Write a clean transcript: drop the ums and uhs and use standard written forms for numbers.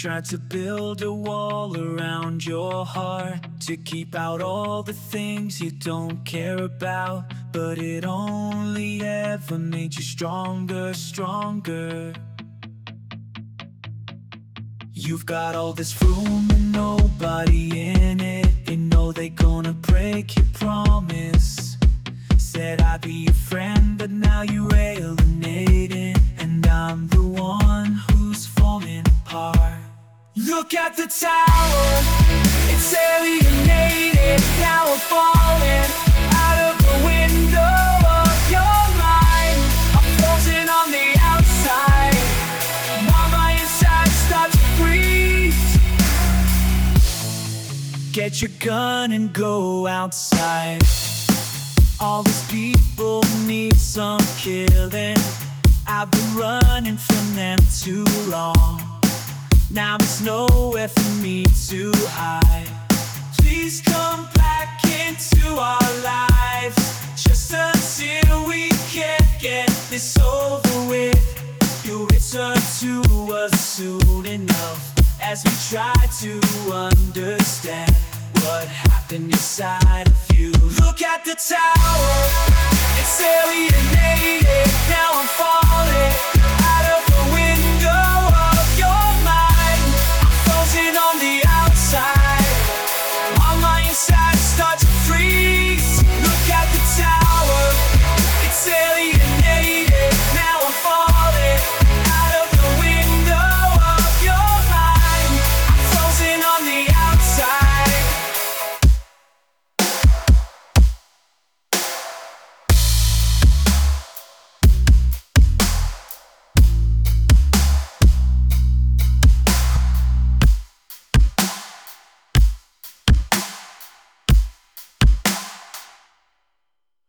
tried to build a wall around your heart to keep out all the things you don't care about, but it only ever made you stronger, stronger. You've got all this room and nobody in it. You know they gonna break your promise. Said I'd be your friend, but now you're alienating, and I'm the one who's falling apart. Look at the tower, it's alienated. Now we're falling out of the window of your mind. I'm frozen on the outside, while my inside starts to freeze. Get your gun and go outside. All these people need some killing. I've been running from them too long. Now there's nowhere for me to hide. Please come back into our lives, just until we can get this over with. You'll return to us soon enough, as we try to understand what happened inside of you. Look at the tower, it's alienated. Now I'm falling